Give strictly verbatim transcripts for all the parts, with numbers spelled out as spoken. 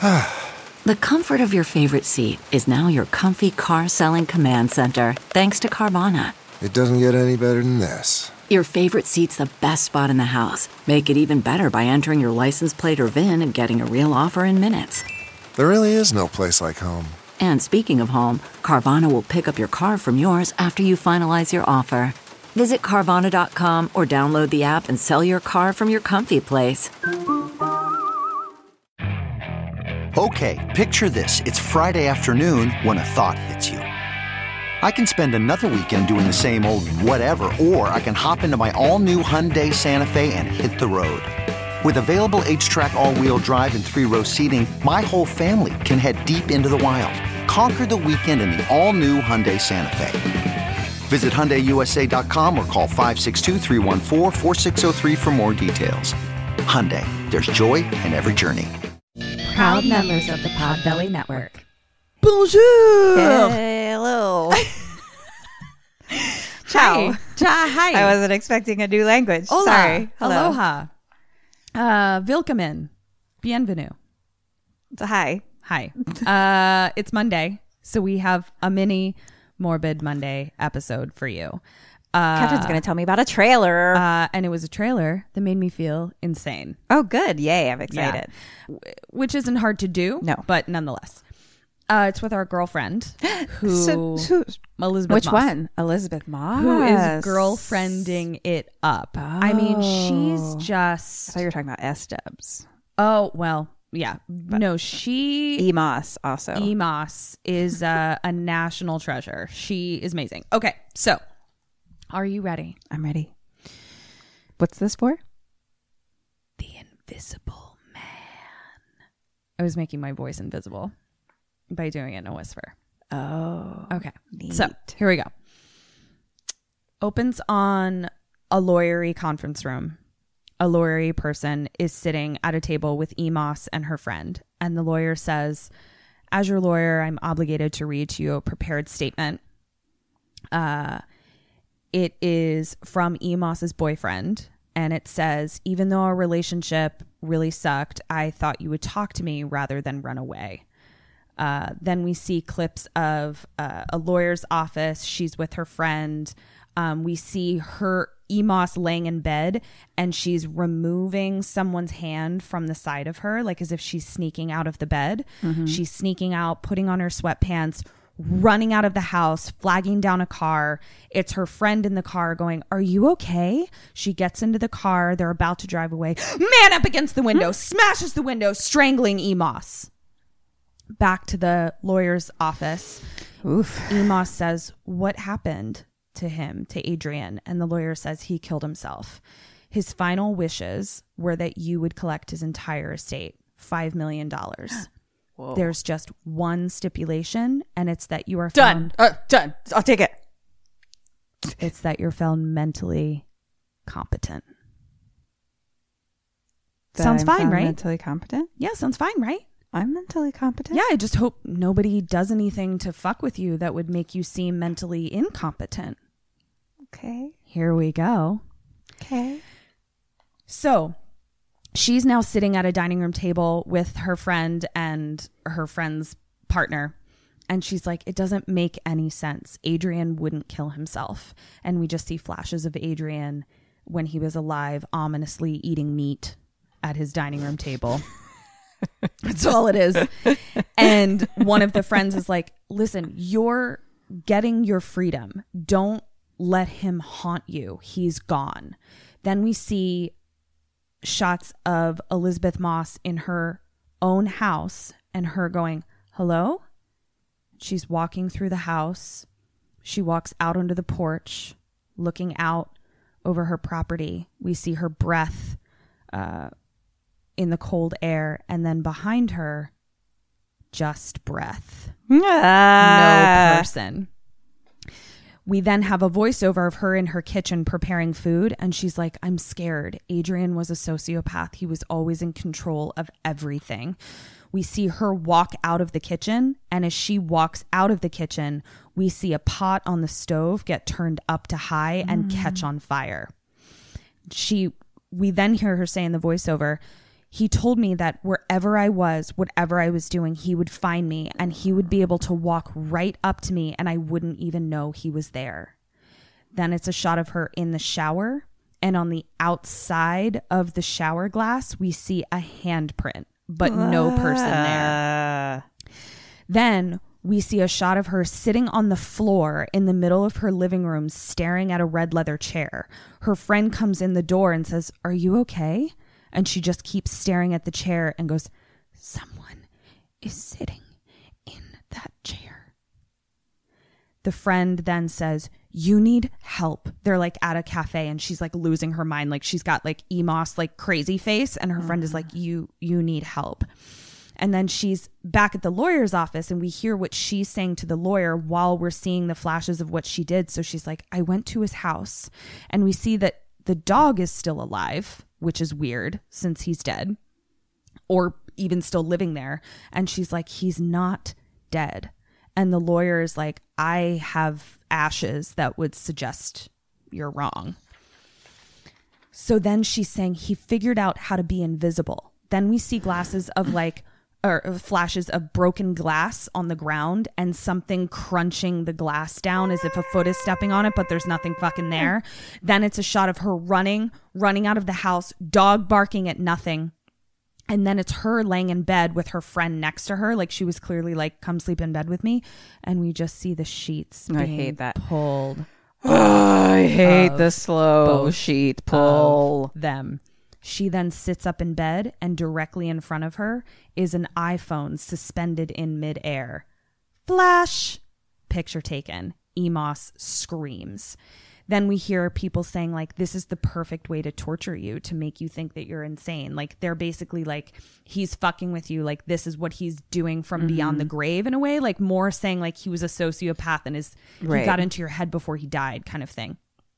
The comfort of your favorite seat is now your comfy car selling command center, thanks to Carvana. It doesn't get any better than this. Your favorite seat's the best spot in the house. Make it even better by entering your license plate or V I N and getting a real offer in minutes. There really is no place like home. And speaking of home, Carvana will pick up your car from yours after you finalize your offer. Visit Carvana dot com or download the app and sell your car from your comfy place. Okay, picture this. It's Friday afternoon when a thought hits you. I can spend another weekend doing the same old whatever, or I can hop into my all-new Hyundai Santa Fe and hit the road. With available H-Track all-wheel drive and three-row seating, my whole family can head deep into the wild. Conquer the weekend in the all-new Hyundai Santa Fe. Visit Hyundai U S A dot com or call five six two, three one four, four six zero three for more details. Hyundai, there's joy in every journey. Proud members of the Podbelly Network. Bonjour! Hello. Ciao. Ciao. Hi. I wasn't expecting a new language. Hola. Sorry. Hello. Aloha. Uh, Willkommen. Bienvenue. So hi. Hi. Uh, it's Monday, so we have a mini Morbid Monday episode for you. Uh, Catherine's going to tell me about a trailer. Uh, and it was a trailer that made me feel insane. Oh, good. Yay. I'm excited. Yeah. Which isn't hard to do. No. But nonetheless. Uh, it's with our girlfriend who, so, so, Elizabeth which Moss, one? Elizabeth Moss. who is girlfriending it up. Oh. I mean, she's just. I thought you were talking about S-Dubs. Oh, well, yeah. But no, she. E. Moss also. E. Moss is uh, a national treasure. She is amazing. Okay, so are you ready? I'm ready. What's this for? The Invisible Man. I was making my voice invisible by doing it in a whisper. Oh. Okay. Neat. So here we go. Opens on a lawyery conference room. A lawyery person is sitting at a table with E. Moss and her friend. And the lawyer says, as your lawyer, I'm obligated to read to you a prepared statement. Uh, it is from E. Moss's boyfriend. And it says, even though our relationship really sucked, I thought you would talk to me rather than run away. Uh, then we see clips of uh, a lawyer's office. She's with her friend. Um, we see her, E. Moss, laying in bed, and she's removing someone's hand from the side of her, like as if she's sneaking out of the bed. Mm-hmm. She's sneaking out, putting on her sweatpants, running out of the house, flagging down a car. It's her friend in the car going, are you okay? She gets into the car. They're about to drive away. Man up against the window, smashes the window, strangling E. Moss. Back to the lawyer's office. Oof. E. Moss says, what happened to him, to Adrian? And the lawyer says he killed himself. His final wishes were that you would collect his entire estate, five million dollars. There's just one stipulation, and it's that you are done. found... Uh, done. I'll take it. It's that you're found mentally competent. That sounds I'm fine, found right? Mentally competent? Yeah, sounds fine, right? I'm mentally competent? Yeah, I just hope nobody does anything to fuck with you that would make you seem mentally incompetent. Okay. Here we go. Okay. So she's now sitting at a dining room table with her friend and her friend's partner. And she's like, it doesn't make any sense. Adrian wouldn't kill himself. And we just see flashes of Adrian when he was alive, ominously eating meat at his dining room table. That's all it is. And one of the friends is like, listen, you're getting your freedom. Don't let him haunt you. He's gone. Then we see shots of Elizabeth Moss in her own house and her going, hello? She's walking through the house. She walks out onto the porch, looking out over her property. We see her breath uh, in the cold air. And then behind her, just breath. Ah. No person. We then have a voiceover of her in her kitchen preparing food. And she's like, I'm scared. Adrian was a sociopath. He was always in control of everything. We see her walk out of the kitchen. And as she walks out of the kitchen, we see a pot on the stove get turned up to high and mm. catch on fire. She, we then hear her say in the voiceover, He told me that wherever I was, whatever I was doing, he would find me and he would be able to walk right up to me and I wouldn't even know he was there. Then it's a shot of her in the shower. And on the outside of the shower glass, we see a handprint, but no person there. Then we see a shot of her sitting on the floor in the middle of her living room, staring at a red leather chair. Her friend comes in the door and says, "Are you okay?" And she just keeps staring at the chair and goes, "Someone is sitting in that chair." The friend then says, "You need help." They're like at a cafe and she's like losing her mind. Like she's got like E M O S, like crazy face. And her mm-hmm. friend is like, you, you need help. And then she's back at the lawyer's office and we hear what she's saying to the lawyer while we're seeing the flashes of what she did. So she's like, "I went to his house," and we see that the dog is still alive, which is weird since he's dead or even still living there. And she's like, "He's not dead." And the lawyer is like, "I have ashes that would suggest you're wrong." So then she's saying he figured out how to be invisible. Then we see glasses of like, or flashes of broken glass on the ground and something crunching the glass down as if a foot is stepping on it, but there's nothing fucking there. Then it's a shot of her running, running out of the house, dog barking at nothing. And then it's her laying in bed with her friend next to her. Like she was clearly like, "Come sleep in bed with me." And we just see the sheets being I hate that. pulled. Oh, I hate the slow sheet pull. Them. She then sits up in bed and directly in front of her is an iPhone suspended in midair. Flash! Picture taken. E M O S screams. Then we hear people saying like, "This is the perfect way to torture you, to make you think that you're insane." Like they're basically like, he's fucking with you. Like this is what he's doing from mm-hmm. beyond the grave in a way. Like more saying like he was a sociopath and is right. he got into your head before he died kind of thing.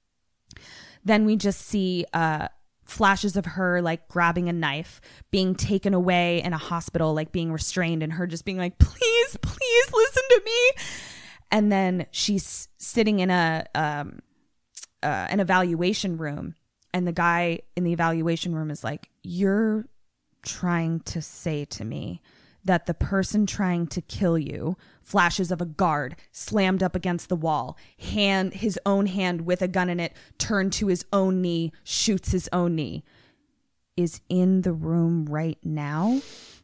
Then we just see uh, flashes of her like grabbing a knife, being taken away in a hospital, like being restrained, and her just being like, "Please, please listen to me." And then she's sitting in a... Um, Uh, an evaluation room, and the guy in the evaluation room is like, "You're trying to say to me that the person trying to kill you," flashes of a guard slammed up against the wall, hand his own hand with a gun in it turned to his own knee, shoots his own knee, "is in the room right now."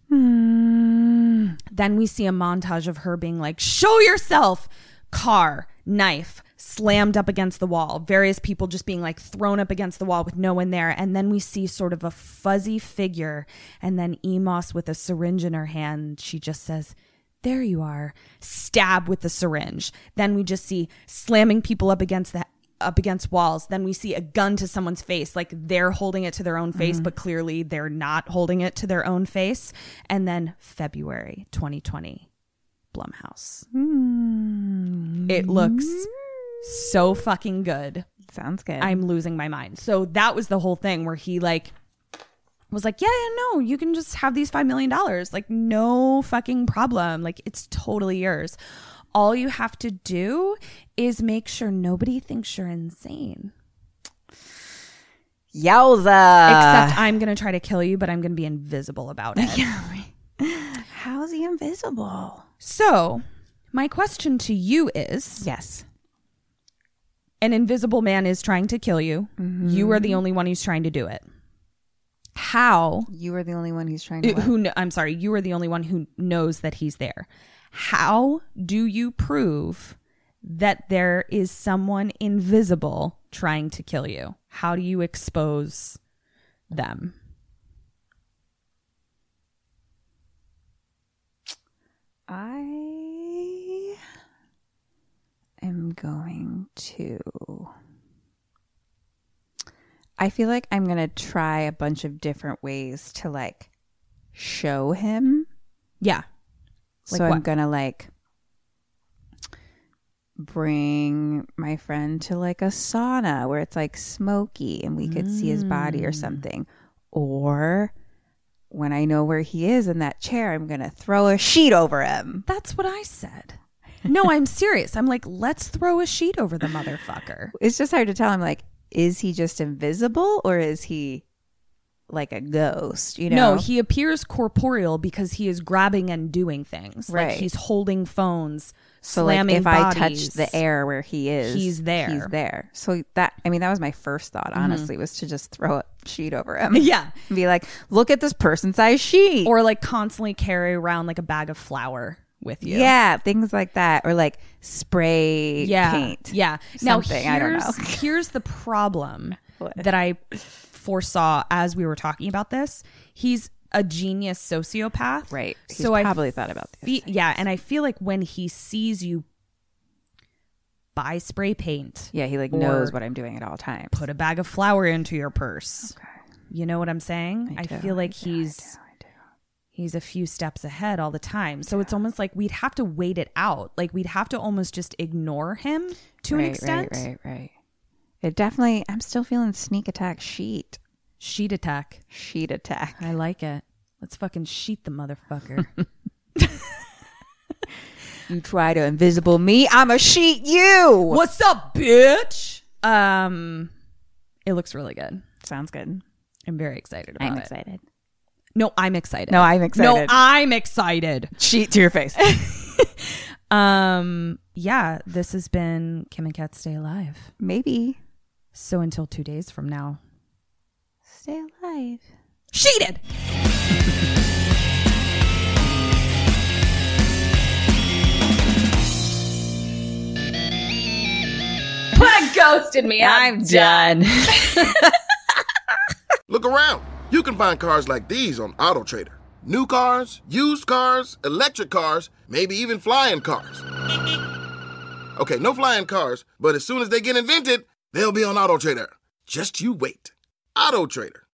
Mm. Then we see a montage of her being like, "Show yourself!" Car, knife, slammed up against the wall. Various people just being like thrown up against the wall with no one there. And then we see sort of a fuzzy figure. And then E M O S with a syringe in her hand. She just says, "There you are." Stab with the syringe. Then we just see slamming people up against the up against walls. Then we see a gun to someone's face, like they're holding it to their own face, mm-hmm. but clearly they're not holding it to their own face. And then February twenty twenty. Blumhouse. Mm. It looks so fucking good. Sounds good. I'm losing my mind. So that was the whole thing where he like was like, yeah, yeah, no, you can just have these five million dollars. Like no fucking problem. Like it's totally yours. All you have to do is make sure nobody thinks you're insane. Yowza. Except I'm going to try to kill you, but I'm going to be invisible about it. Yeah, right. How is he invisible? So, my question to you is... Yes. An invisible man is trying to kill you. Mm-hmm. You are the only one who's trying to do it. How... You are the only one who's trying to... Who? Kn- I'm sorry. You are the only one who knows that he's there. How do you prove that there is someone invisible trying to kill you? How do you expose them? I am going to... I feel like I'm going to try a bunch of different ways to like show him. Yeah. Like so what? I'm going to like bring my friend to like a sauna where it's like smoky and we could mm. see his body or something. Or when I know where he is in that chair, I'm going to throw a sheet over him. That's what I said. No, I'm serious. I'm like, let's throw a sheet over the motherfucker. It's just hard to tell. I'm like, is he just invisible or is he like a ghost, you know? No, he appears corporeal because he is grabbing and doing things. Right. Like he's holding phones, So slamming like if bodies. I touch the air where he is, He's there. He's there. So that, I mean, that was my first thought, honestly, was to just throw a sheet over him. Yeah. And be like, look at this person-sized sheet. Or like constantly carry around like a bag of flour with you. Yeah, things like that. Or like spray Yeah. paint. Yeah. Now Something, here's, I don't know. here's the problem What? that I foresaw as we were talking about this. He's a genius sociopath. Right. He's So I probably thought about this. fe- yeah, and I feel like when he sees you buy spray paint, Yeah, he like Or knows what I'm doing at all times. put a bag of flour into your purse. Okay. You know what I'm saying? I, do, feel like I do, I he's do, I do. he's a few steps ahead all the time. So it's almost like we'd have to wait it out. Like we'd have to almost just ignore him to right, an extent. Right, right, right. It definitely, I'm still feeling sneak attack sheet. Sheet attack. Sheet attack. I like it. Let's fucking sheet the motherfucker. You try to invisible me, I'ma sheet you. What's up, bitch? Um, it looks really good. Sounds good. I'm very excited about I'm it. excited. No, I'm excited. No, I'm excited. No, I'm excited. Sheet to your face. Um, yeah, this has been Kim and Kat Stay Alive. Maybe. So until two days from now, Stay alive. sheeted. Put ghosted me. I'm done. Look around. You can find cars like these on AutoTrader. New cars, used cars, electric cars, maybe even flying cars. Okay, no flying cars, but as soon as they get invented, they'll be on AutoTrader. Just you wait. AutoTrader.